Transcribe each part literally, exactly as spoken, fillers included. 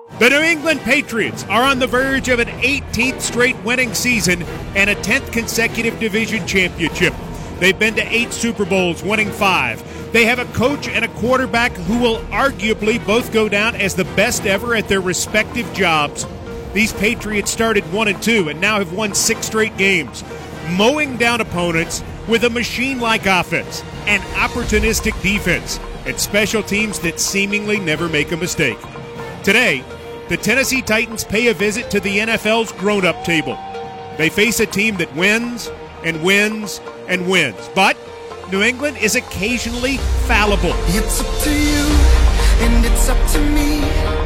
The New England Patriots are on the verge of an eighteenth straight winning season and a tenth consecutive division championship. They've been to eight Super Bowls, winning five. They have a coach and a quarterback who will arguably both go down as the best ever at their respective jobs. These Patriots started one and two and now have won six straight games, mowing down opponents with a machine-like offense, an opportunistic defense, and special teams that seemingly never make a mistake. Today, the Tennessee Titans pay a visit to the N F L's grown-up table. They face a team that wins and wins and wins. But New England is occasionally fallible. It's up to you and it's up to me.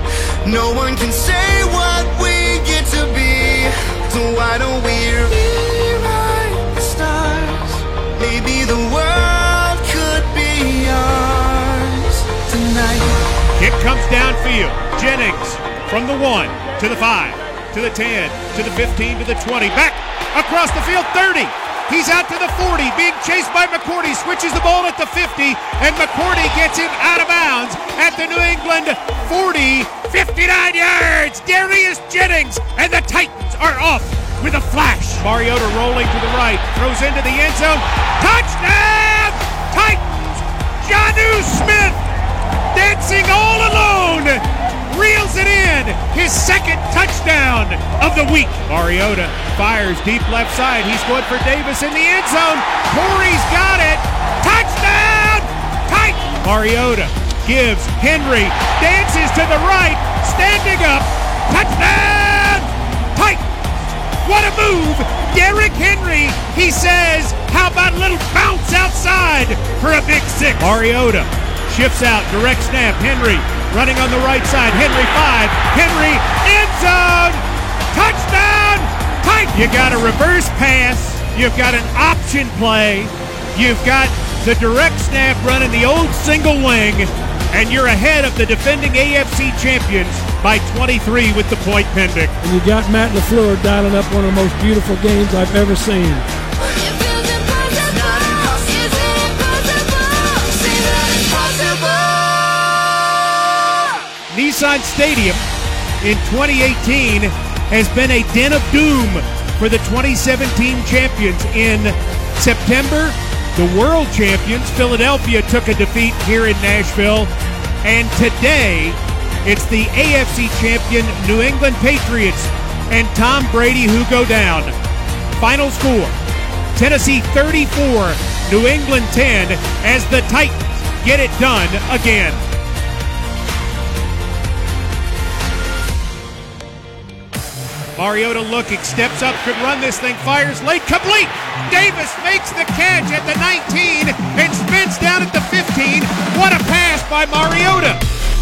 No one can say what we get to be. So why don't we rewrite the stars? Maybe the world could be ours tonight. Kick comes downfield. Jennings from the one to the five to the ten to the fifteen to the twenty. Back across the field, thirty. He's out to the forty, being chased by McCourty, switches the ball at the fifty, and McCourty gets him out of bounds at the New England forty, fifty-nine yards. Darius Jennings, and the Titans are off with a flash. Mariota rolling to the right, throws into the end zone. Touchdown! Titans! Jonnu Smith, dancing all alone, reels it in, his second touchdown of the week. Mariota fires deep left side. He's going for Davis in the end zone. Corey's got it. Touchdown! Titans! Mariota gives Henry, dances to the right, standing up. Touchdown! Titans! What a move! Derrick Henry, he says, how about a little bounce outside for a big six? Mariota shifts out, direct snap. Henry running on the right side. Henry five. Henry end zone. Touchdown. Tight. You got a reverse pass. You've got an option play. You've got the direct snap running the old single wing, and you're ahead of the defending A F C champions by twenty-three with the point pending. And you got Matt LaFleur dialing up one of the most beautiful games I've ever seen. Nissan Stadium in twenty eighteen has been a den of doom for the twenty seventeen champions. In September, the world champions, Philadelphia, took a defeat here in Nashville. And today, it's the A F C champion New England Patriots and Tom Brady who go down. Final score, Tennessee thirty-four, New England ten, as the Titans get it done again. Mariota looking, steps up, could run this thing, fires late, complete! Davis makes the catch at the nineteen and spins down at the fifteen. What a pass by Mariota!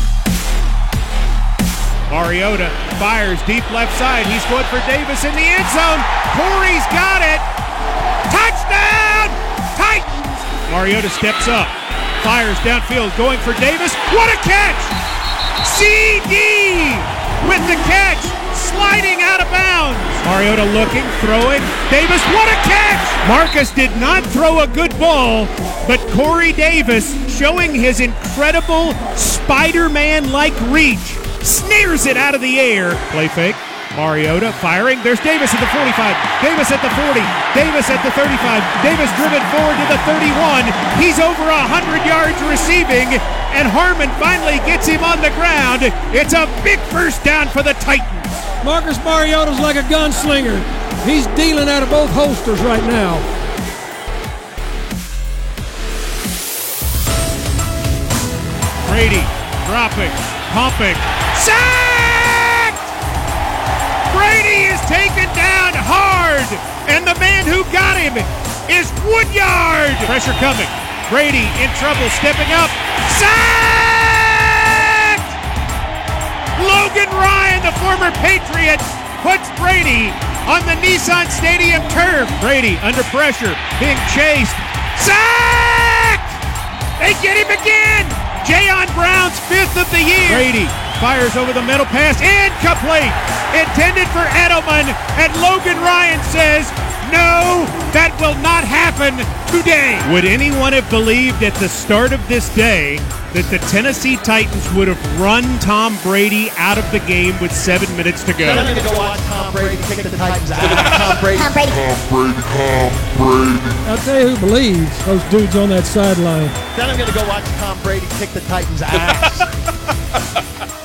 Mariota fires deep left side. He's going for Davis in the end zone. Corey's got it! Touchdown! Titans! Mariota steps up, fires downfield, going for Davis. What a catch! C D with the catch! Sliding out of bounds. Mariota looking, throwing. Davis, what a catch! Marcus did not throw a good ball, but Corey Davis, showing his incredible Spider-Man-like reach, snares it out of the air. Play fake. Mariota firing. There's Davis at the forty-five. Davis at the forty. Davis at the thirty-five. Davis driven forward to the thirty-one. He's over one hundred yards receiving, and Harmon finally gets him on the ground. It's a big first down for the Titans. Marcus Mariota's like a gunslinger. He's dealing out of both holsters right now. Brady dropping, pumping, sacked! Brady is taken down hard, and the man who got him is Woodyard. Pressure coming. Brady in trouble, stepping up, sacked! Logan Ryan, the former Patriot, puts Brady on the Nissan Stadium turf. Brady under pressure, being chased. Sack! They get him again! Jayon Brown's fifth of the year. Brady fires over the middle pass, incomplete. Intended for Edelman, and Logan Ryan says, no, that will not happen. today. Would anyone have believed at the start of this day that the Tennessee Titans would have run Tom Brady out of the game with seven minutes to go? Then I'm going to go watch Tom Brady kick the Titans out. Tom Brady. Tom Brady. Tom Brady, Tom Brady. I'll tell you who believes those dudes on that sideline. Then I'm going to go watch Tom Brady kick the Titans' ass.